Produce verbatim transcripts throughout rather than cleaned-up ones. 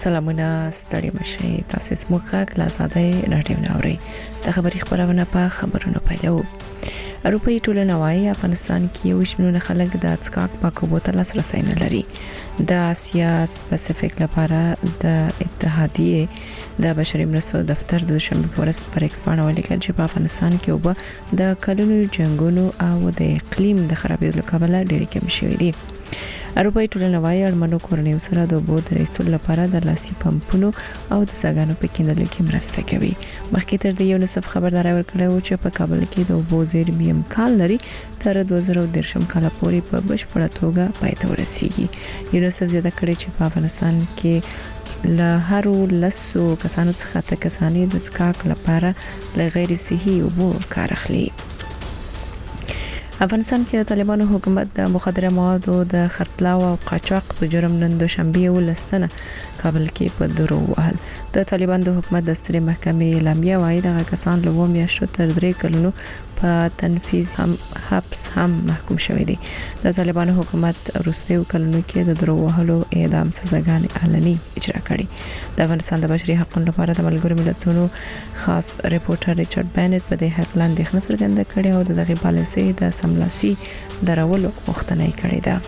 سلامونه ستړي مشي تاسو سموخه کلاساده راډیو ناوړي د خبري خبرونه په خبرونو پیلو اروپאי ټولنه وايي افغانستان کې یو شمېر خلک د څکاک پاکو بوتل لاسرسي نه لري د اسیا پاسفیک لپاره د اتحادیه د بشري مرستو دفتر د شنبه ورځ پر ایکس باندې ولیکل چې په افغانستان کې وب د کلونو جنگونو او د اقلیم د خرابېدو کبله ډېر کم شوی دی اروپאי ټولنه وايي اړمنو کورنیو سره د اوبو د رسول لپاره د لاسي پمپونو او د ساګانو په کیندلو کې مرسته کوي مخکې تر دې یو نصف خبرداري ورکړه چې په کابل کې د اوبو زیرمې امکان لري تر دوه زره دېرش کال پورې په بشپړه توګه پای ته ورسیږي یو نصف زیاته کړی چې په افغانستان کې له هرو لسو کسانو څخه ته کسانې د څکاک لپاره له غیر صحي اوبو کار اخلي افغانستان کې د طالبانو حکومت د مخدره موادو د خرڅلاو او قاچاق په جرم نن دوشنبه ولستنه کابل کې په درو وهل د طالبان د حکومت د ستري محکمې اعلامیه وايي د کسان له و میاشتو تر درې کلونو په تنفيذ هم حبس هم محکوم شوی دی د طالبان حکومت وروستیو کلونو کې د درو وهلو اعدام سزاګانې اعلاني اجرا کړي د افغانستان د بشري حقوقو لپاره د ملګرو ملتونو خاص ریپورټر ریچارډ بینټ په دې حق لاندې خنث څرګنده کړي او دغه پالیسي د سملاسي درولو غوښتنه کړې ده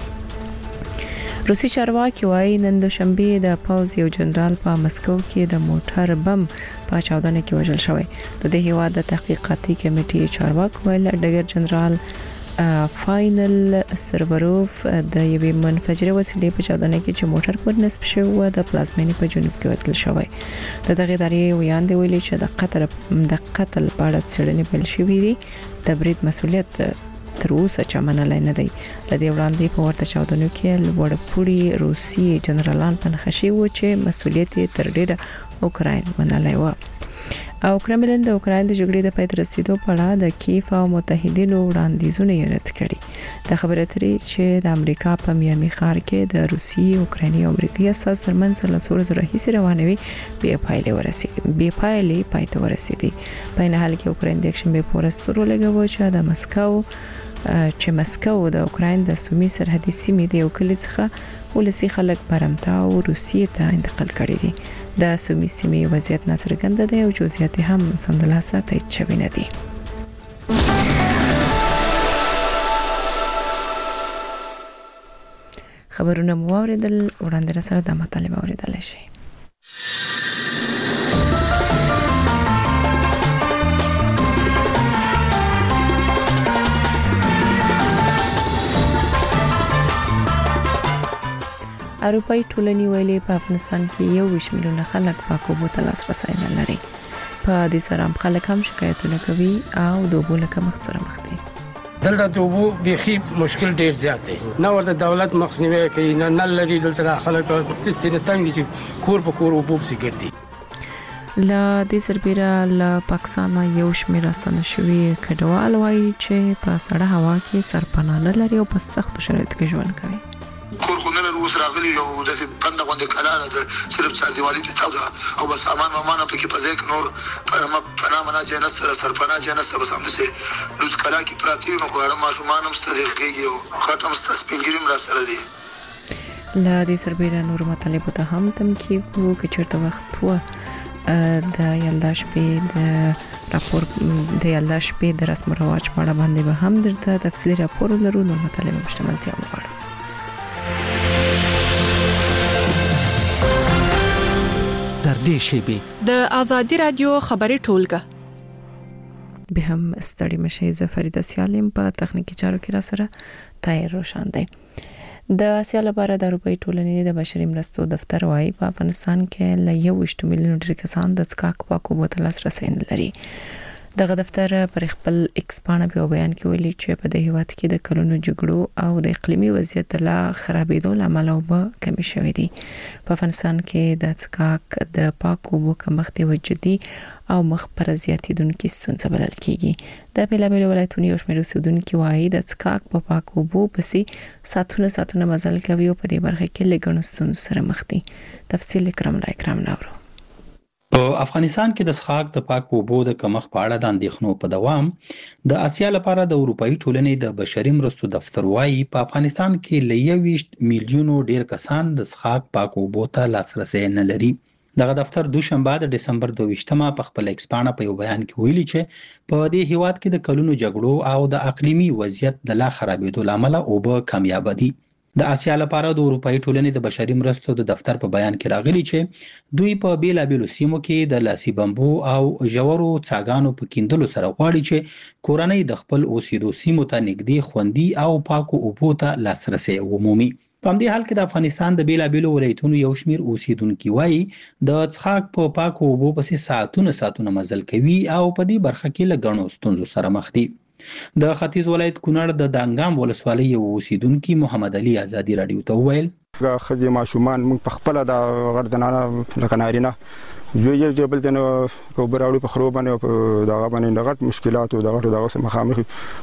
روسي چارواکي وايي نن دوشنبه د پاوز یو جنرال په مسکو کې د موټر بم په چاودنه کې وژل شوی د دې هیواد د تحقیقاتي کمیټې چارواکي ویل ډګر جنرال فاینل سروروف د یوې منفجره وسیلې په چاودنه کې چې موټر پر نسب شو د پلازمینې په جنوب کې وتل شوی د دغه ادارې ویاندې ویلي چې د قطر د قتل په اړه څېړنې پیل شوې دي د برید مسؤلیت تر اوسه چا منلای نه دی لدی وړاندې په ورته چاودنو کې لوړپوړي روسي جنرالان په نخښي و چې مسؤلیت تر ډیره اوکراین منلای و او کرملین د اوکراین د جګړې د پای رسیدو په اړه د کیف او متحدینو وړاندیزونه یې رد کړي د خبرې اترې چې د امریکا په میامي ښار کې د روسي اوکرایني او امریکایي اساس ترمنځ له څو ورځې راهیسې روانوي بیا پایلې ورسېږي بیا پایلې پای ته ورسېدي په نه حال کې اوکراین د اکشنبه پورسترو لګوي چې د مسکو چې مسکو د اوکراین د سومي سرحدي سیمې د یو کلی څخه ولسی خلک برمتا او روسیې ته انتقال کړي دي د سومي سیمې وضعیت ناڅرګند دی او جزئیات هم سندلاسه تایید شوی نه دي خبرونه مو اوریدل وړاندې سره د مطالبه اوریدل شي اروپאי ټولنې ویلي په افغانستان کې یو شمېر خلک پاکو بوتل لاسرسي نه لري په دې سره هم خلک هم شکایتونه کوي او د اوبو له کمښت سره مخ دي دلته د اوبو بيخي مشکل ډیر زیات دی نو ورته دولت مخنیوي کوي نه نه لري دلته خلک تستینه تنګ دي کور په کور اوبو سګرتي لا د سربېره لا پاکستان یو شمېر راستنه شوی کډوال وایي چې په سړه هوا کې سرپناه نه لري او په سخت شرایطو کې ژوند کوي کور خو نه روس راغلی یو د بنده غونډه کلاله د صرف څار دیوالي ته تاو ده او بس امان مامانه پکې په ځای کې نور پرما پنا منا جنس سره سرپنا جنس بس هم سي لوز کلا کې پراتی نو غواړم ماشومان هم ستدل کېږي او خاطر مستسپینګریم را سره دي لا دې سربېره نور مطالب ته هم تم کې کو چې چرته وخت و د یلداش په د راپور د یلداش په د رسم رواج په اړه باندې به هم درته تفصیلی راپور لرو نو مطالب مشتملتیا وغواړو در دې شیبه د ازادي رادیو خبري ټولګه به هم ستړي مشه زفریده سیالم په تخنیکی چارو کې را سره تایر روشن دی د اسیا لپاره د اروپאי ټولنې د بشري مرستو دفتر وايي په افغانستان کې ل یو میلیون ډیر کسان د څکاک پاکو بوتل لاسرسي نه لري دغه دفتر پر خپل ایکس باندې په بیان کې ویلي چې په دې هیواد کې د کلونو جګړو او د اقلیمي وضعیت لا خرابېدو لامل او به کمی شوې دي په افغانستان کې د څکاک د پاکو بو کمښت وجدي او مخ پر زیاتیدونکو ستونزه بلل کیږي د بیلابل ولایتونو یو شمېر اوسیدونکو وايي د څکاک په پاکو بو پسې ساتونه ساتونه مزل کوي او په دې برخه کې لګڼو ستونزو سره مخ دي تفصیل کرام لا کرام نورو په افغانستان کې د څښاک د پاکو اوبو د کمښت په اړه د اندېښنو په دوام د اسیا لپاره د اروپایي ټولنې د بشري مرستو دفتر وايي په افغانستان کې له یوویشت میلیونو ډیر کسان د څښاک پاکو اوبو ته لاسرسی نه لري. دغه دفتر دوشنبه د دسمبر دوه په خپل ایکس پاڼه په یو بیان کې ویلي چې په دې هیواد کې د کلونو جګړو او د اقلیمي وضعیت د لا خرابېدو لامل اوبه کمیاب دي. د اسیا لپاره د اروپایي ټولنې د بشري مرستو د دفتر په بیان کې راغلي چې دوی په بیلابېلو سیمو کې د لاسي بمبو او ژورو څاګانو په کیندلو سره غواړي چې کورنۍ د خپل اوسېدو سیمو ته نږدې خوندي او پاکو اوبو ته لاسرسی ومومي. په همدې حال کې د افغانستان د بیلابېلو ولایتونو یو شمېر اوسېدونکي وایي د څښاک په پاکو اوبو پسې ساعتونه ساعتونه مزل کوي او په دې برخه کې له ګڼو ستونزو سره مخ دي. د ختیځ ولایت کونړ د دانګام ولسوالۍ یو اوسېدونکي محمد علي ازادي راډیو ته وویل ښځې ماشومان موږ په خپله د غټ زنانه لکه نارینه یو یو دی بل ته نو که اوبه راوړو په خرو باندې په دغه باندې د غټ مشکلاتو د غټو دغه سره مخامخ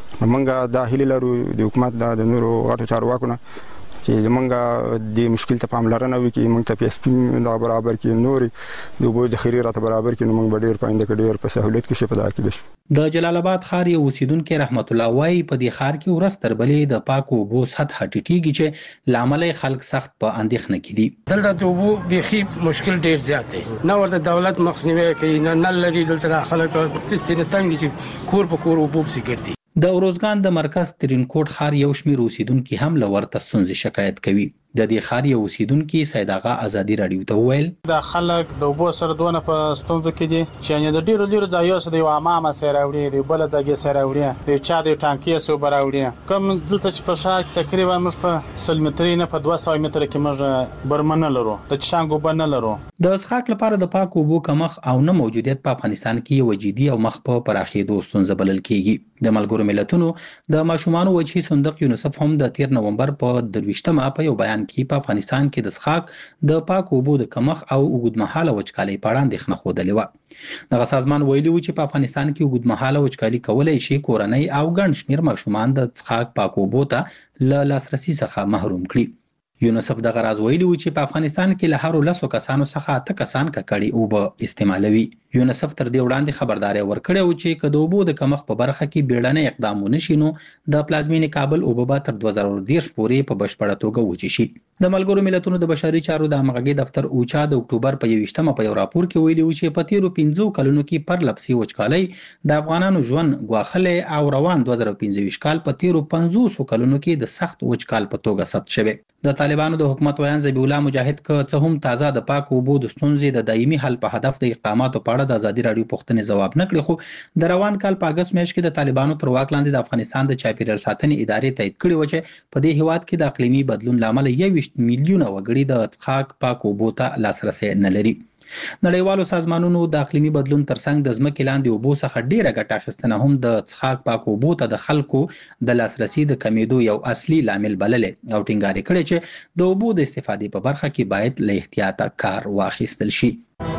موږ دا هیله لرو د حکومت د نورو غټو چارواکو نه چې زمونږ د مشکل ته پاملرنه وکړي موږ ته پی اس پی دا برابر کړي نورې د اوبو د خیري راته برابر کړي نو موږ به ډېر په آینده کې ډېر په سهولت کې شي په دا کې شو. د جلال آباد ښار یو اوسېدونکی رحمت الله وایي په دې ښار کې ورځ تر بلې د پاکو اوبو سطحه ټیټېږي چې له امله خلک سخت په اندېښنه کې دي. دلته د اوبو بیخي مشکل ډېر زیات دی نه ورته دولت مخنیوی کوي نه نل لري دلته خلک تستینه تنګ دي چې کور په کور اوبو پسې ګرځي. د اروزګان د مرکز ترینکوټ ښار یو شمېر اوسېدونکي هم له ورته ستونزې شکایت کوي. د دې ښار یو اوسېدونکي سید آغا ازادي راډیو ته وویل د خلک د اوبو سره دونه په ستونزو کې دي چې د ډیرو ډیرو ځایو سره د امامه سره راوړي دی بل ځای سره راوړي دی چا د ټانکي سره راوړي کوم دلته چې په ښار کې تقریبا موږ په سل مترې نه په دوه سوه متره کې موږ برمنه لرو د چانګو بنه لرو. د څښاک لپاره د پاکو اوبو کمښت او نه موجودیت په افغانستان کې یو جدي او مخ په پراخېدو ستونزه بلل کېږي. د ملګرو ملتونو د ماشومانو وجهي صندوق یونیسف هم د تیر نومبر په درویشتمه په یو بیان کې په افغانستان کې د څښاک د پاکو اوبو د کمښت او اوږدمهاله وچکالۍ په اړه اندېښنه ښودلې وه. دغه سازمان ویلي و چې په افغانستان کې اوږدمهاله وچکالي کولی شي کورنۍ او ګڼ شمېر ماشومان د څښاک پاکو اوبو ته له لاسرسي څخه محروم کړي. یونیسف دغه راز ویلي و چې په افغانستان کې له هرو لسو کسانو څخه اته کسان ککړې اوبه استعمالوي. یونیسف تر دې وړاندې خبرداری ورکړی و چې که د اوبو د کمښت په برخه کې بیړنی اقدام ونه شي نو د پلازمینې کابل اوبه به تر دوه زره دېرش پورې په بشپړه توګه وچې شي. د ملګرو ملتونو د بشري چارو د همغږۍ دفتر اوچا د اکتوبر په یویشتمه په یو راپور کې ویلي و چې په تیرو پنځو کلونو کې پرلپسې وچکالۍ د افغانانو ژوند ګواښلی او روان دوه زره پنځه ویشت کال په تیرو پنځوسو کلونو کې د سخت وچکال په توګه ثبت شوی. د طالبانو د حکومت ویان ذبیح الله مجاهد که څه هم تازه د پاکو اوبو د ستونزې د دایمي حل په هدف د اقداماتو په اړه د ازادي راډیو پوښتنې ځواب نه کړي خو د روان کال په اګست میاشت کې د طالبانو تر واک لاندې د افغانستان د چاپیریال ساتنې ادارې تایید کړي و چې په دې هیواد کې د اقلیمي بدلون له امله یوویشت میلیونه وګړي د څښاک پاکو اوبو ته لاسرسی نه لري. نړیوالو سازمانونو د اقلیمي بدلون ترڅنګ د ځمکې لاندې اوبو څخه ډیره ګټه اخیستنه هم د څښاک پاکو اوبو ته د خلکو د لاسرسي د کمیدو یو اصلي لامل بللې او ټینګار کړی چې د اوبو د استفادې په برخه کې باید له احتیاطه کار واخیستل شي.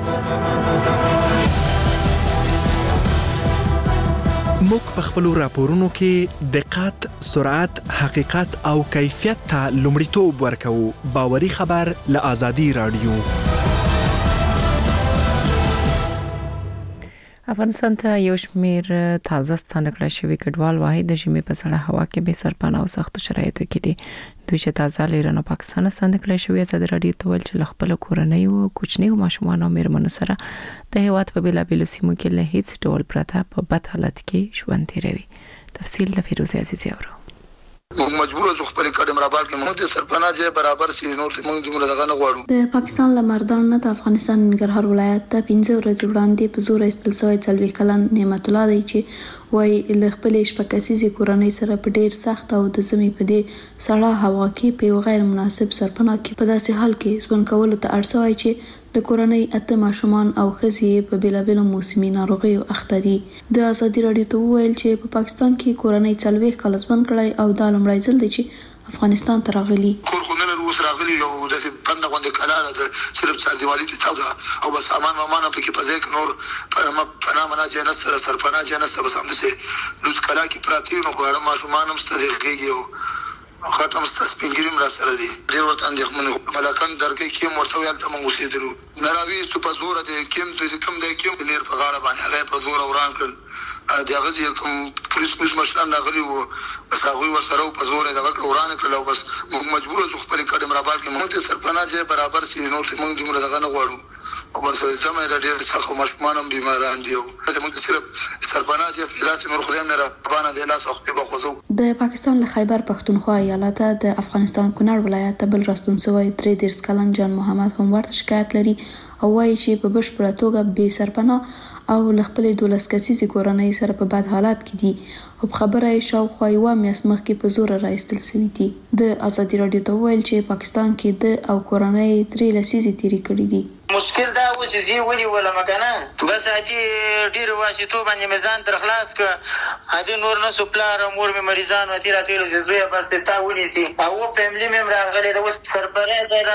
موږ په خپلو راپورونو کې دقت، سرعت، حقیقت او کیفیت ته لومړیتوب ورکوو. باوري خبر له آزادي راډیو. افغانستان ته یو شمېر تازه ستانه کړل شوي کډوال واحد د ژمي په سړه هوا کې به سرپناه او سختو شرایطو کې دي. دوی چې تازه له ایران او پاکستان ستانه کړل شوي ازادي راډیو ته ویل چې خپل کورنۍ او کوچنیو ماشومان او میرمنو سره د هیواد په بیلابېلو سیمو کې له هیڅ ډول پرته په بد حالت کې ژوند تیروي. تفصیل له فیروزه عزیزي اورو. موږ مجبور یو خپل کډم رابال کې موږ د سرپناه ځای برابر سي نور موږ دومره دغه نه غواړو. د پاکستان لمردان نه د افغانستان ننګرهار ولایت ته پنځه ورځې وړاندې په زور ایستل شوی څلوېښت کلن نعمت الله دی چې وایي له خپلې شپږ کسیزې کورنۍ سره په ډېر سخت او د ژمي په دې سړه هوا کې په یو غیر مناسب سرپناه کې په داسې حال کې ژوند کولو ته اړ شوی چې د کورنۍ اته ماشومان او ښځې په بیلابېلو موسمي ناروغیو اخته دي. د ازادي راډیو ته وویل چې په پاکستان کې کورنۍ څلوېښت کاله ژوند کړی او دا لومړی ځل دی چې افغانستان ته راغلي. کور خو نه لرو اوس راغلي یو داسې بنده غوندې کلاله ده صرف څاردیوالي دې تاو ده او بس سامان وامان هم پکې په ځای کې نور پناه مناه ځای نشته سرپناه ځای نشته بس همداسې لوڅ کلا کې پراته یو نو غواړم ماشومان هم سترې غېږي او ختم ستاسپینګریم را سره دي ډیر ورته اندېښمن ملکان درګه کې مرته ویل ته موږ اوسېدلو نراوي ته په زور د کیم ته کم د کیم نیر په غاړه باندې هغه په زور وران کړ دغه چې کوم پولیس پولیس مشران راغلي وو بس هغه ورسره په زور دغه وران کړل او بس موږ مجبور شو خپل کډم را بار کې موږ سرپناه چې برابر سي نو موږ دومره دغه نه غواړو او بس زموږ د ډېر څخه مشمانم بیماران دي موږ صرف سرپناه چې فلات نور خدای نه را باندې د لاس وخت په خوځو د پاکستان له خیبر پښتونخوا ایالت د افغانستان کونړ ولایت ته بل راستون شوی درې دیرش کلن جان محمد هم ورته شکایت لري او وايي چې په بشپړه توګه بې سرپناه او له خپلې دولس کسیزې کورنۍ سره په بد حالات کې دي او خبره یې شاوخوا یوه میاشت مخکې په زوره راایستل شوي دي. د ازادي راډیو ته وویل چې پاکستان کې د او کورنۍ درې لسیزې تېرې کړي دي. مشکل دا و چې زی ولي ولا مکنه بس هدي ډیر واشتو باندې میزان تر خلاص ک هدي نور نه سپلار مور می مریضان و تیرا تیر زوی بس تا ونی سي او فیملی مم راغلي د سربره دا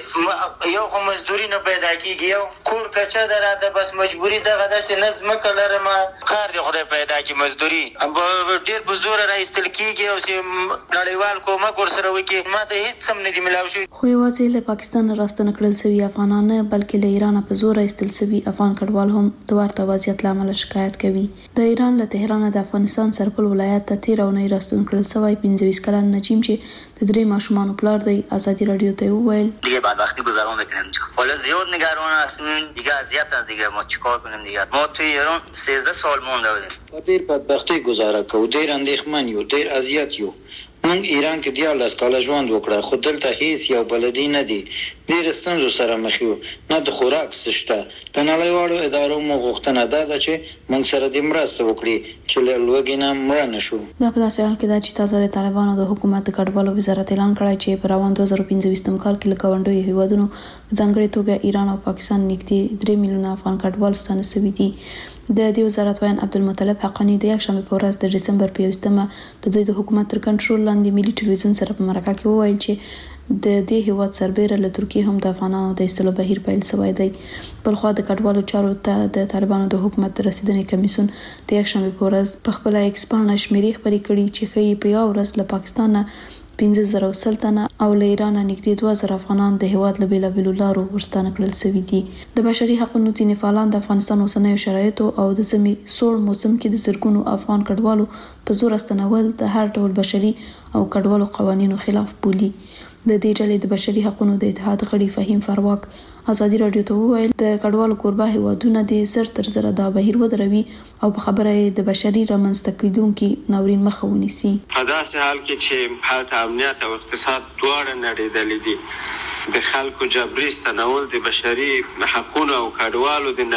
داسې یو خو مزدوري نه پیدا کیږي یو کور کچا دراته بس مجبوری دغه داسې نظم کلر ما کار دی خدای پیدا کی مزدوري ډیر بزور راایستل کیږي او چې نړیوال کومک ورسره وکي ماته هیڅ سم نه دی ملاوي شو. خو یوازې له پاکستان راستنه کړل شوی افغانان بلکې له ایران په زور ایستل شوی افغان کډوال هم د ورته وضعیت لامل شکایت کوي. د ایران له تهران د افغانستان سرپل ولایت ته تیر اونۍ راستون کړل شوی پنځه ویشت کلن نجیم چې د درې ماشومانو پلار دی ازادي راډیو ته وویل دیگه بعد وقتی گذران بکنم حالا زیاد نگران هستیم دیگه اذیت دیگه ما چیکار کنیم دیگه ما تو ایران سیزده سال مونده بودیم ډیر بدبختی گزاره کو ډیر اندېښمن یو ډیر اذیت یو موږ ایران کې دیارلس کاله ژوند وکړه خو دلته هیڅ یو بلدي نه دی ډېر ستونزو سره مخ یو نه د خوراک شته د نړیوالو ادارو مو غوښتنه ده چې موږ سره د مرسته وکړي چې له لوږې نه مړه نه شو. دا په داسې حال کې ده چې تازه د طالبانو د حکومت د کډوالو وزارت اعلان کړی چې په روان دوه زره پنځه ویشتم کال کې له ګاونډیو هیوادونو په ځانګړې توګه ایران او پاکستان نږدې درې میلیونه افغان کډوال ستانه شوي دي. د دې وزارت وایي عبدالمطلب حقانی د یکشنبه په ورځ د دسمبر په یوولسمه د دوی د حکومت تر کنټرول لاندې ملي ټلویزیون سره په مرکه کې وویل چې د دې هیواد سربېره له ترکیې هم د افغانانو د ایستلو بهیر پیل شوی دی. بلخوا د کډوالو چارو ته د طالبانو د حکومت د رسیدنې کمیسیون د یکشنبه په ورځ په خپله ایکس پاڼه شمیرې خپرې کړي چې ښیي په یوه ورځ له پاکستان نه پنځه زره سل تنه او له ایران نږدې دوه زره افغانان د هیواد له بیلابیلو لارو ورستانه کړل شوي دي. د بشري حقوقو ځینې فعالان د افغانستان اوسنیو شرایطو او د ژمي سوړ موسم کې د زرګونو افغان کډوالو په زور استنول د هر ډول بشري او کډوالو قوانینو خلاف بولي. د دې ډلې د بشري حقوقو د اتحاد غړي فهیم فرواک ازادي راډیو ته وویل د کډوالو کوربه هیوادونه د زر تر زره دا بهیر ودروي او په خبره د بشري رامنځته کیدونکو ناورین مخه ونیسي. په داسې حال کې چې حالت امنیت او اقتصاد دواړه نړیدلې دي د خلکو جبري استنول د بشري حقوقو او کډوالو د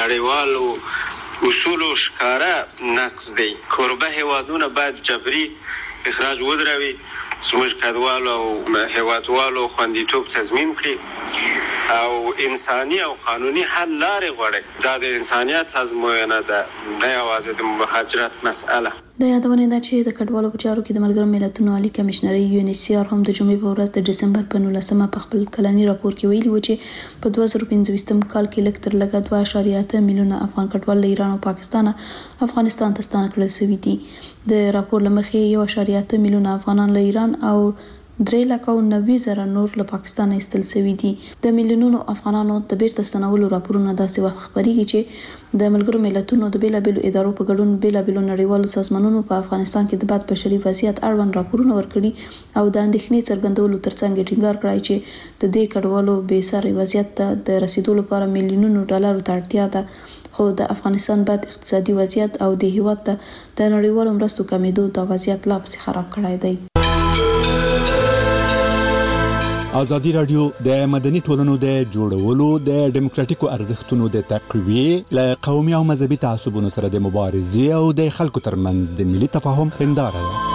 نړیوالو اصولو ښکاره نقض دی. کوربه هیوادونه باید جبري اخراج ودروي زموږ کډوالو او هیوادوالو خوندیتوب تضمین کړي او انساني او قانوني حل لارې غواړي. دا د انسانیت ازموینه ده نه یوازې د مهاجرت مسئله. د یادونې ده چې د کډوالو په چارو کې د ملګرو ملتونو عالی کمشنري یو ان ایچ سی آر هم د جمعې په ورځ د دسمبر په نولسمه په خپل کلني راپور کې ویلي و چې په دوه زره پنځه ویشتم کال کې لږ تر لږه دوه اعشاریه اته میلیونه افغان کډوال له ایران او پاکستان افغانستان ته ستانه کړل شوي دي. د راپور له مخې یو اعشاریه اته میلیونه افغانان له ایران او درې لکه او نوي زره نور له پاکستان ایستل شوي دي. د میلیونونو افغانانو د بیرته ستنولو راپورونه داسې وخت خپریږي چې د ملګرو ملتونو د بیلابیلو ادارو په ګډون بیلابیلو نړیوالو سازمانونو په افغانستان کې د بد بشري وضعیت اړوند راپورونه ورکړي او د اندېښنې څرګندولو ترڅنګ ټینګار کړی چې د دې کډوالو بې ساري وضعیت ته د رسیدو لپاره میلیونونو ډالرو ته اړتیا ده. خو د افغانستان بد اقتصادي وضعیت او د هیواد ته د نړیوالو مرستو کمیدو د وضعیت لا پسې خراب کړی دی. ازادي راډیو د مدني ټولنو د جوړولو د ډیموکراتیکو ارزښتونو د تقویې له قومي او مذهبي تعصبونو سره د مبارزې او د خلکو ترمنځ د ملي تفاهم هنداره ده.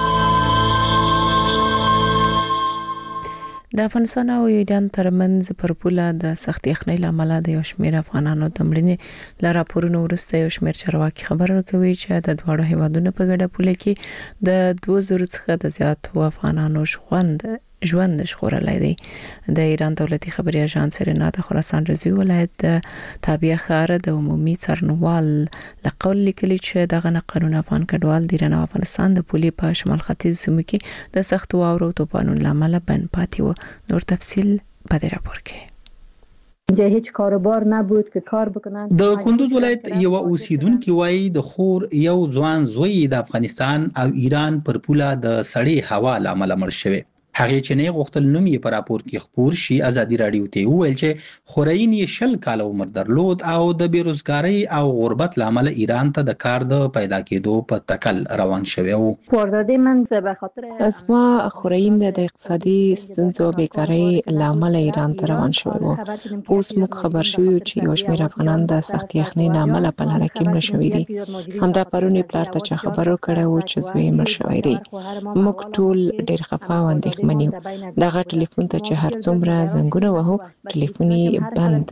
د افغانستان او ایران ترمنځ پر پوله د سخت یخنۍ لامل د یو شمېر افغانانو د مړینې له راپورونو وروسته یو شمېر چارواکي خبر ورکوي چې د دواړو هیوادونو په ګډه پوله کې د دوه زره څخه د زیاتو افغانانو ژوند ژوند ژغورلای دی. د ایران دولتي خبري اژانس رنا د خراسان رضوی ولایت د تابعه خار د عمومي څارنوال لقول لیکلي چې دغه قانون افغان کډوال د ایران او افغانستان د پولي په شمال ختیځ سیمو کې د سخت واورو توپانونو لامل بند پاتې و. نور تفصیل په دې راپور کې. اینجا هیچ کاروبار نبود که کار بکنن. د کندوز ولایت یو اوسیدونکو وایي د خور یو ځوان زوی د افغانستان او ایران پر پوله د سړې هوا لامل مړ شوی. هغه چې نه غوښتل نوم یې په راپور کې خبر شي. ازادي رادیو ته ویل چې خورین یې شل کال عمر درلود او د بیروزګاری او غربت لامل ایران ته د کار د پیدا کېدو په تکل روان شوی و. واردات من به خاطر اسما خورین د اقتصادي ستونزو او بیکاری لامل ایران ته روان شوی و. اوس موږ خبر شوو چې یو شمېر افغانان د سخت یخنۍ لامل په لار کې مړ شوي دي. همدا پرونی پلار ته چې خبرو کړه و چې زوی مړ شوی دی. موږ ټول ډېر خفه و اندېښمن منیو. دغه ټلیفون ته چې هر څومره زنګونه وهو ټلیفون یې بند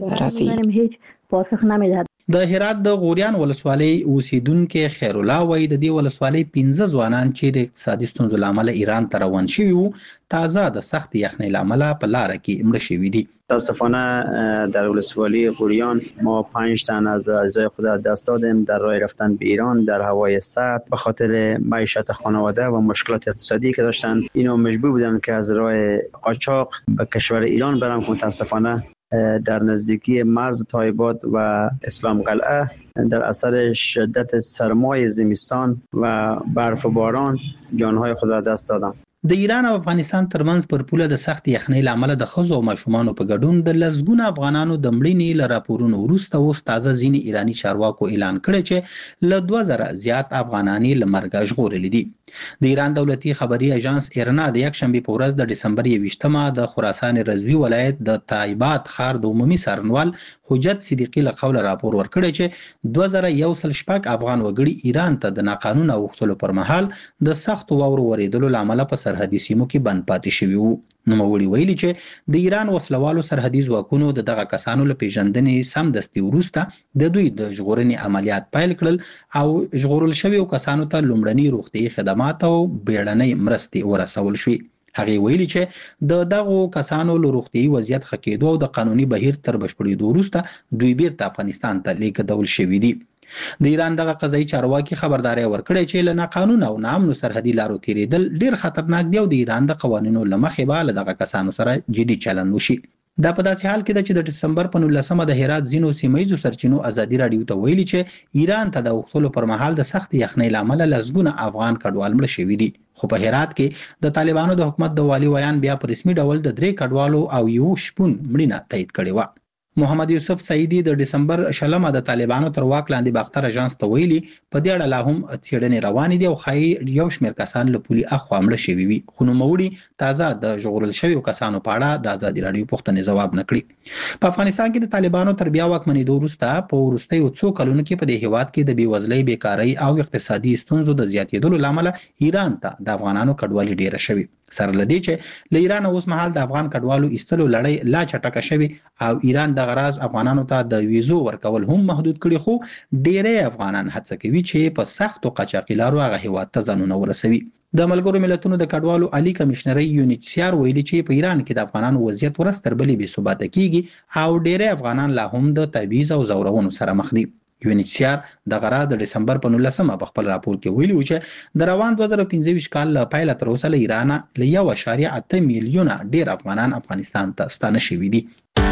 راځي. د هرات د غوریان ولسوالۍ اوسیدونکو خیر الله وایي د دې ولسوالۍ پنځه ځوانان چې د اقتصادي ستونزو لامل ایران ته روان شوي وو تازه د سخت یخنۍ لامل په لار کې مړه شوي دي. متاسفانه در ولسوالی غوریان ما پنج تن از اعضای خود دست دادیم در راه رفتن به ایران در هوای سرد به خاطر معیشت خانواده و مشکلات اقتصادی که داشتن. اینا مجبور بودن که از راه قاچاق به کشور ایران برن که متاسفانه در نزدیکی مرز تایبات و اسلام قلعه در اثر شدت سرمای زمستان و برف و باران جانهای خود را دست دادند. د ایران او افغانستان ترمنځ پر پوله د سخت یخنۍ لامل د ښځو او ماشومانو په ګډون د لسګونه افغانانو د مړینې له راپورونو وروسته اوس تازه ځینې ایراني چارواکو اعلان کړی چې له دوه زره زیات افغانان یې له مرګه ژغورلي دي. د ایران دولتي خبري اژانس ایرنا د یکشنبه په ورځ د دسمبر یوویشتمه د خراسان رضوی ولایت د تایبات ښار د عمومي څارنوال حجت صدیقی له قوله راپور ورکړی چې دوه زره یو سل شپږ افغان وګړي ایران ته د ناقانونه اوښتلو پر مهال د سخت واورو ورېدلو لامل په سرحدي سیمو کې بند پاتې شوي وو. نوموړي ویلي چې د ایران وسلوالو سرحدي ځواکونو د دغه کسانو له پیژندنې سمدستي وروسته د دوی د ژغورنې عملیات پیل کړل او ژغورل شویو کسانو ته لومړني روغتیايي خدمات او بیړنۍ مرستې ورسول شوې. هغه ویلي چې د دغو کسانو له روغتیايي وضعیت ښه کېدو او د قانوني بهیر تر بشپړېدو وروسته دوی بیرته افغانستان ته لیږدول شوي دي. د ایران دغه قضایي چارواکي خبرداري ورکړې چې له ناقانونه او ناامنو سرحدي لارو تیریدل ډیر خطرناک دی او د ایران د قوانینو له مخې به له دغه کسانو سره جدي چلند وشي. دا په داسې حال کې ده چې د دسمبر په نولسمه د هرات ځینو سیمایي سرچینو ازادي رادیو ته ویلي چې ایران ته د اوښتلو پر مهال د سخت یخنۍ لامل لسګونه افغان کډوال مړه شوي دي. خو په هرات کې د طالبانو د حکومت د والي ویان بیا په رسمي ډول د درې کډوالو او یو شپون مړینه تایید کړې و. محمد یوسف سعیدی د دسمبر شلمه د طالبانو تر واک لاندې باختر اژانس ته ویلي په دې اړه لا هم څېړنې روانې دي او ښایي یو شمېر کسان له پولي اخوا مړه شوي وي. خو نوموړي تازه د ژغورل شویو کسانو په اړه د ازادي راډیو پوښتنې ځواب نه کړي. په افغانستان کې د طالبانو تر بیا واکمنېدو وروسته په وروستیو څو کلونو کې په دې هیواد کې د بېوزلۍ بیکارۍ او اقتصادي ستونزو د زیاتېدلو له امله ایران ته د افغانانو کډوالي ډیره شوې. سره لدی چې له ایران اوس مهال د افغان کډوالو ایستلو لړۍ لا چټکه شوي او ایران د غراز افغانانو ته د ویزو ورکول هم محدود کړي. خو ډیری افغانان هڅه کوي چې په سختو قاچاقي لارو هغه هیواد ته ځانونه ورسوي. د ملګرو ملتونو د کډوالو عالی کمشنري یونیچسیار ویلي چې په ایران کې د افغانانو وضعیت ورځ تر بلې بې ثباته کیږي او ډیری افغانان لا هم د تبعیض او زورونو سره مخ دي. یونیچسیار د غرا د دسمبر په نولسمه په خپل راپور کې ویلي و چې د روان دوه زره پنځه ویشت کال له پیله تر اوسه له ایران له یو اعشاریه اته میلیونه ډیر افغانان افغانستان ته ستانه شوي دي.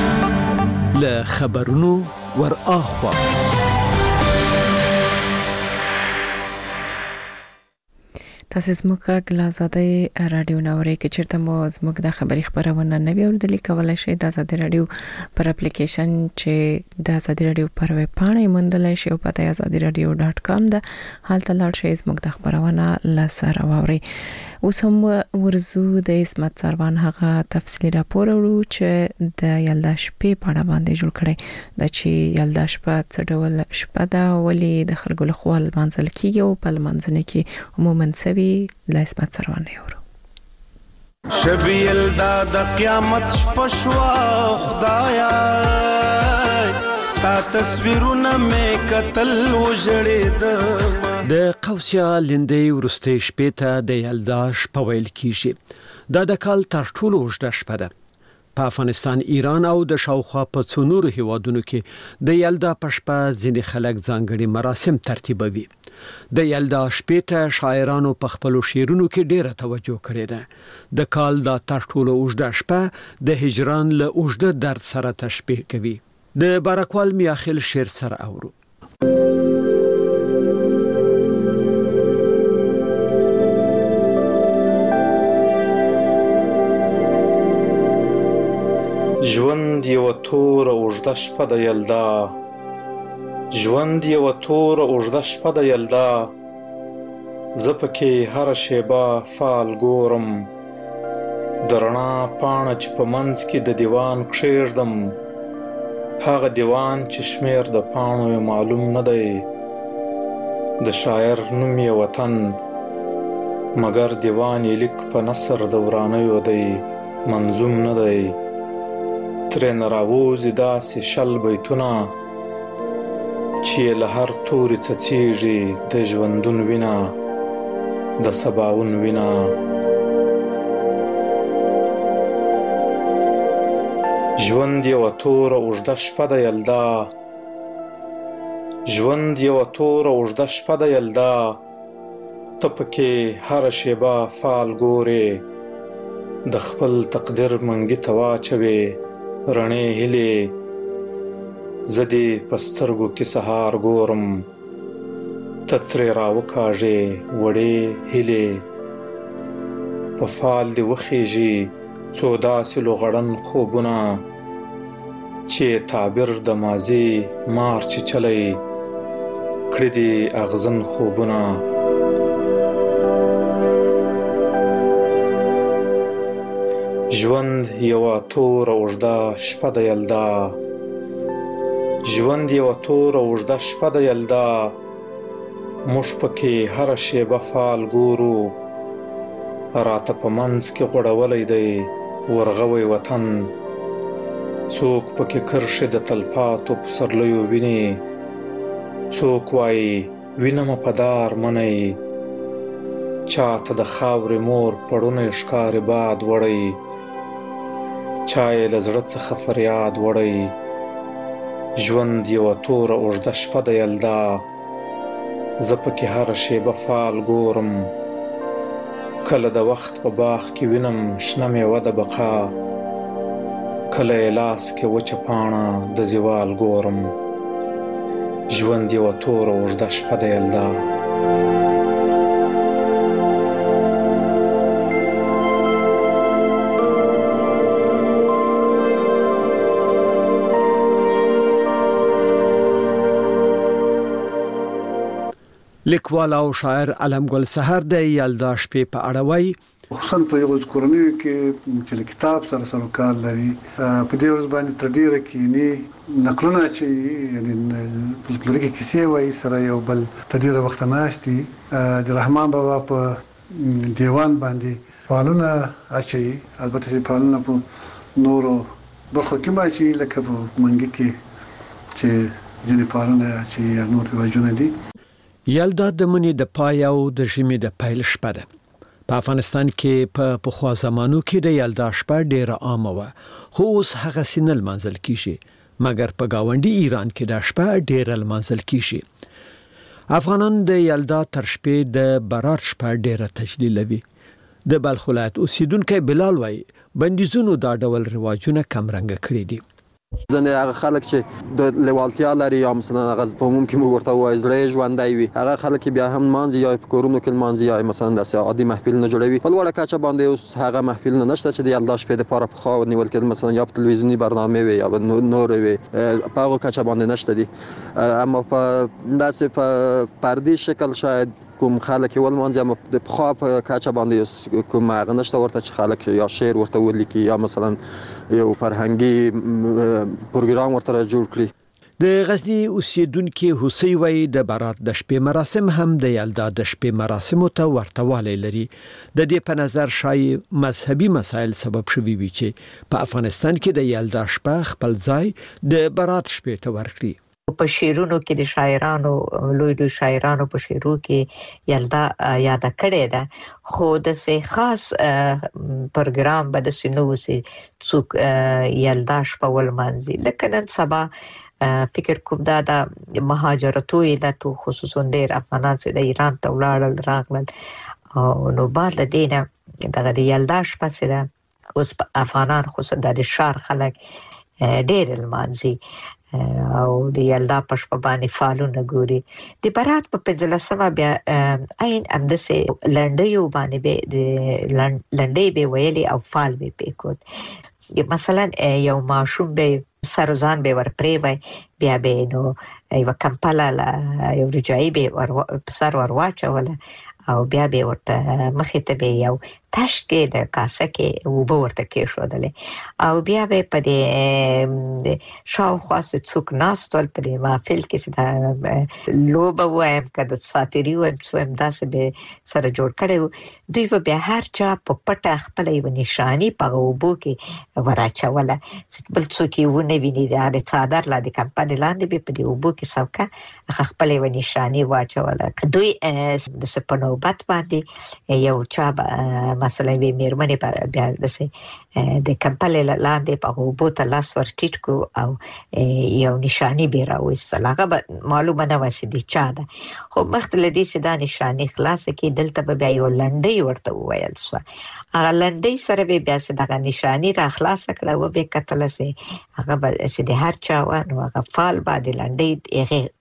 له خبرونو ور اخوا تاسو زموږ د آزادۍ رادیو ناوړې کې چیرته مو زموږ د خبري خبرونه نه وي اوریدلې کولای شئ د آزادۍ رادیو پر اپلیکیشن چې د آزادۍ رادیو پر ویب پاڼه موندلای شئ او پته آزادۍ رادیو ډاټ کام ده. هلته لاړ شئ زموږ د خبرونه لسره واورئ. اوس هم ورزو د اسمت سروان هغه تفصیلی راپور ورو چې د یلدا شپې په اړه باندې جوړ کړي د چې یلدا شپه څه ډول شپه ده ولې د خلکو له خوا منځل کیږي او په منځنه کې عموما سوي لا اسمت سروان یورو. شبی یلدا د قیامت شپه شوا خدایا ستا تصویرونه مې کتل وژړېدم. د قوسیا لیندۍ وروستۍ شپې ته د یلدا شپه ویل کیږي. دا د کال تر ټولو اوږده شپه ده. په افغانستان، ایران او د شاوخوا په څو نورو هیوادونو کې د یلدا په شپه ځینې خلک ځانګړي مراسم ترتیبوي. د یلدا شپې ته شاعرانو په خپلو شعرونو کې ډیره توجه کړې ده. د کال دا تر ټولو اوږده شپه د هجران له اوږده درد سره تشبیه کوي. د بارکوال میاخیل شعر سره اورو. ژوند یو تور اوږده شپه د یلدا، ژوند یو تور اوږده شپه د یلدا، زه پکې هره شیبه فال ګورم. د رڼا پاڼه چې په منځ کې د دیوان کښېږدم، هغه دیوان چې شمیر د پاڼو یې معلوم نه دی. د شاعر نوم یې وطن، مګر دیوان یې لیک په نثر د ورانیو دی، منظوم نه دی. ترې راووځي داسې شل بیتونه چې یې له هر توري څڅېږي د ژوندون وینه، د سباون وینه. ژوند یوه توره اوږده شپه د یلدا، ژوند یوه توره اوږده شپه د یلدا، ته پکې هره شیبه فال ګورې. د خپل تقدیر منګي ته واچوې رڼې هیلې، زه دې په سترګو کې سهار ګورم. ته ترې راوکاږې وړې هیلې، په فال دې وخیږي څو داسې لوغړن خوبونه، چې تعبیر د ماضي مار چیچلی کړي دي اغزن خوبونه. ژوند یوه توره اوږده شپه د یلدا، ژوند یوه توره اوږده شپه د یلدا، موږ پکې هره شیبه فال ګورو. راته په منځ کې غوړولی دی ورغوی وطن، څوک پکې کرښې د تلپاتو پسرلیو ویني، څوک وایي وینمه په دار منی، چاته د خاورې مور پړونی ښکاري باد وړی، چا یې له زړه څخه فریاد وړی. ژوند یوه توره اوږده شپه د یلدا، زه پکې هره شیبه فال ګورم. کله د وخت په باغ کې وینم شنه میوه د بقا، کله یې لاس کې وچه پاڼه د زوال ګورم. ژوند یوه توره اوږده شپه د یلدا. لیکوال او شاعر علم ګل سحر د یلدا شپې په اړه وایي. خصوصا په یو کورنیو کې چې کتاب سره سره کار لري، په دې ورځ باندې تر ډیره کې نقلونه چې یعنی فولکلوریکي کیسې وایي سره یو بل تر ډیره وخت ناشتي. د رحمان بابا په دیوان باندې فعالونه اچي، البته فعالونه په نورو برخو کې ماشي لکه په منګي کې چې ځینې فعالونه اچي یا نور واجونه دي. یلدا د مني د پای او د ژمي د پیل شپه ده. په افغانستان کې په پخوا زمانو کې د یلدا شپه ډیره عامه وه، خو اوس هغه سینه لمانځل کیږي، مګر په گاونډي ایران کې د شپه ډیره لمانځل کیږي. افغانان د یلدا تر شپې د برار شپه ډیره تجلیلوي. د بلخ ولایت اوسیدونکو بلال وایي بندیزونو دا ډول رواجونه کم رنګ کړی دي. ځنې هغه خلک چې د لیوالتیا لري یا مثلا هغه په عموم کې موږ ورته وایو زړه ژوندی وي، هغه خلک بیا هم مانځي یا په کورونو کې مانځي یا مثلا داسې عادي محفل نه جوړوي. په لوړه کچه باندې اوس هغه محفل نه نشته چې د یلدا شپې دپاره پخوا ونیول کېدل، مثلا یا په تلویزیوني برنامې وي یا نورې وي، په هغو کچه باندې نشته دي. اما په داسې په پردي شکل شاید کوم خلک ولمانځي، اما د پخوا په کچه باندې کوم هغه نشته ورته چې خلک یا شعر ورته ولیکي یا مثلا یو فرهنګي پروګرام ورته جوړ کړي. د غزنی اوسیدونکو حسین وای د برات د شپې مراسم هم د یلدا د شپې مراسمو ته ورتوالی لري. د دې په نظر شای مذهبي مسایل سبب شوي وي چې په افغانستان کې د یلدا شپه خپل ځای د برات شپې ته ورکړي. په شعرونو کې د شاعرانو لوی لوی شاعرانو په شعرو کې یلدا یاد کړی ده، خو د سه خاص پروګرام به د سينو سي څوک یلدا شپه ول مانځي. لکه نن سبا فکر کوم دا د مهاجرتو علت خصوصا ډېر افغانان چې د ایران ته ولاړل راغلل، او نو بعد دینه دغه د یلدا شپه سره اوس افغانان خصوصا د شهر خلک ډېر لمانځي او د یلدا په شپه باندې فالونه ګوري. د برات په پنځلسمه بیا عین امدسه لنډیو باندې به د لنډۍ به ویلي او فال به پکوت. مثلا یو ماشوم به سرزان به ورپری وای، بیا به نو یو کمپاله یو رجایی به ور سر ور واچوله او بیا به ورته مخې ته به یو تشت کې د کاسه کې اوبه ورته کېښودلې او بیا به په دې شاوخوا څوک ناستول په دې محفل کې چې دا لوبه وایم که د ساتیري وایم څه وایم داسې به سره جوړ کړی و. دوی به بیا هر چا په پټه خپله یوه نشاني په هغه اوبو کې وراچوله چې بل څوک یې ونه ویني. د څادر لا د کمپنې لاندې به په دې اوبو کې څوکه هغه خپله یوه نشاني واچوله. دوی داسې په نوبت باندې یو چا به مثلا وی میرمنې په بیا داسې د کمپلې لاندې په اوبو ته لاس ور ټیټ کړو او یو نشاني به راویستل. هغه به معلومه نه وه چې د چا ده، خو مخکې له دې چې دا نشاني خلاصه کړي دلته به بیا یو لنډۍ ورته وویل سوه. هغه لنډۍ سره به بیا چې دغه نشاني را خلاصه کړه وبې کتله چې هغه به چې د هر چا وه نو هغه فال به د لنډۍ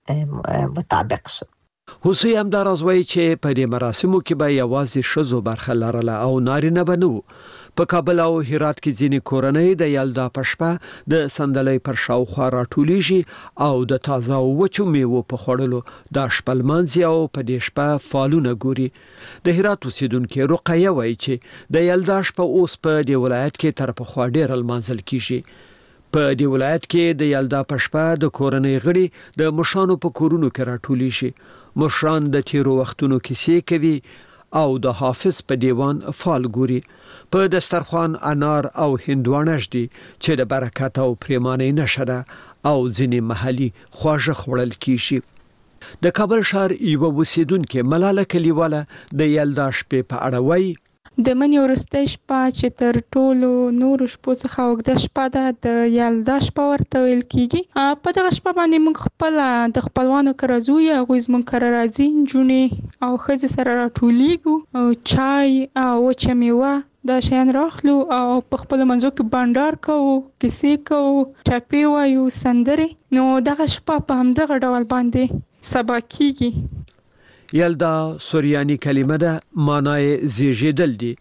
هغې مطابق سو. حسین همداراز وایي چې په دې مراسمو کې به یوازې ښځو برخه لرله او نارینه به نه وو. په کابل او هرات کې ځینې کورنۍ د یلدا په شپه د صندلۍ پر شاوخوا راټولیږي او د تازه او وچو میوو په خوړلو دا شپه لمانځي او په دې شپه فالونه ګوري. د هرات اوسیدونکې رقیه وایي چې د یلدا شپه اوس په دې ولایت کې تر پخوا ډېره لمانځل کیږي. په دې ولایت کې د یلدا په شپه د کورنۍ غړي د مشرانو په کورونو کې راټولیږي. مشران د تیرو وختونو کیسې کوي او د حافظ په دیوان فال ګوري. په دسترخوان انار او هندوانه شدي چې د برکت او پریمانۍ نښه ده او ځینې محلي خواږه خوړل کیږي. د کابل ښار یوه اوسیدونکې ملاله کلیواله د یلدا شپې په اړه وایي: د مني وروستۍ شپه چې تر ټولو نورو شپو څخه اوږده شپه ده د یلدا شپه ورته ویل کیږي. په دغه شپه باندې موږ خپله د خپلوانو کره ځو یا هغوی زموږ کره راځي، نجونې او ښځې سره راټولیږو او چای او وچه میوه دا شیان راخلو او په خپلو منځو کې بانډار کوو، کیسې کوو، ټپې وایو، سندرې. نو دغه شپه په همدغه ډول باندې سبا کیږي. یلدا سوریانی کلمه ده، معنای زیږیدل دی.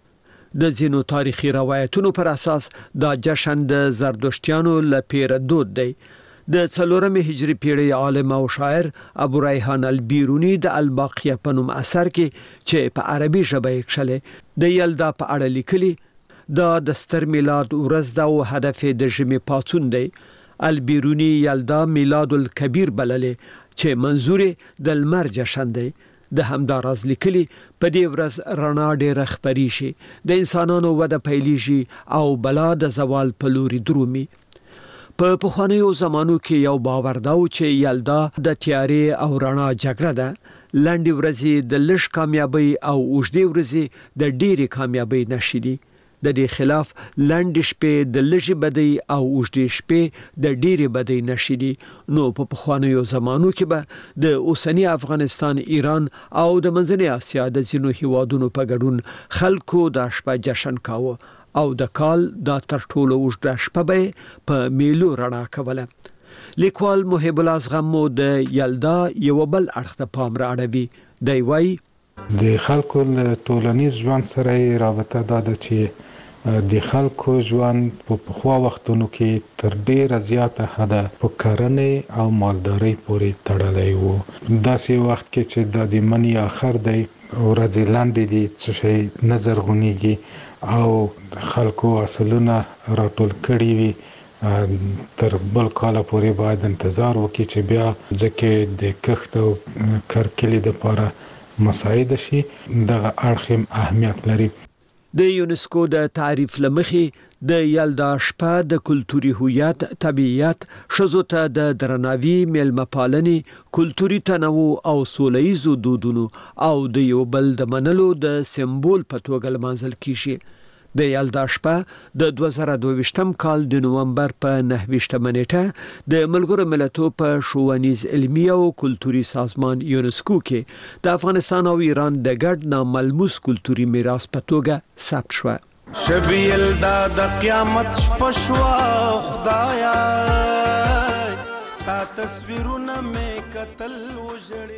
د ځینو تاریخي روایتونو پر اساس دا جشن د زردشتیانو له پیره دود دی. د څلورمې هجري پیړۍ عالم او شاعر ابو ریحان البیرونی د الباقیه په نوم اثر کې چې په عربي ژبه یې کښلې د یلدا په اړه لیکلي دا د ستر میلاد ورځ ده او هدف د ژمي پاڅون دی. البیرونی یلدا میلاد الکبیر بللې چې منظور د لمر جشن دی. د همداراز لیکلي په دې ورځ رڼا ډېره خپري شي، د انسانانو وده پیلېږي او بلا د زوال په لوري درومي. په پخوانیو زمانو کې یو باور دا و چې یلدا د تیارې او رڼا جګړه ده. لنډې ورځې د لږ کامیابۍ او اوږدې ورځې د ډېرې کامیابۍ نښې دي. د دې خلاف لنډې شپې د لږې بدۍ او اوږدې شپې د ډېرې بدۍ نښې دي. نو په پخوانیو زمانو کې به د اوسني افغانستان، ایران او د منځنۍ اسیا د ځینو هیوادونو په ګډون خلکو دا شپه جشن کاوه او د کال دا تر ټولو اوږده شپه به په میلو رڼا کوله. لیکوال محب الله اصغر مو د یلدا یو بل اړخ ته پام را اړوي. دی وایي: د خلکو له ټولنیز ژوند سره رابطه دا ده چې د خلکو ژوند په پخوا وختونو کې تر ډیره زیاته حده په کرنې او مالدارۍ پورې تړلی و. داسې وخت کې چې د مني آخر دی، ورځې لنډې دي، څه شی نه زرغونېږي او خلکو حاصلونه راټول کړي وي، تر بل کال پورې باید انتظار وکړي چې بیا ځکه د کښت او کرکلې د لپاره مساعد شي دغه اړخ اهمیت لري. د یونسکو د تعریف لمخې د یلدا شپه د کلتوري هویت، طبیعت، ښځو ته د درناوي، میلمه پالنې، کلتوري تنوع او سولهییزو دودونو او د یو بل د منلو د سمبول په توګه لمانځل کیږي. د یلدا شپه د دوه زره دوه کال د نومبر په نهه ویشتمه نیټه د ملګرو ملتونو په ښوونیز علمي او کلتوري سازمان یونسکو کې د افغانستان او ایران د ګډ ناملموس کلتوري میراث په توګه ثبت شو. شبي یلدا د قیامت شپه شوه خدایا ستا تصویرونه مې کتل وژړې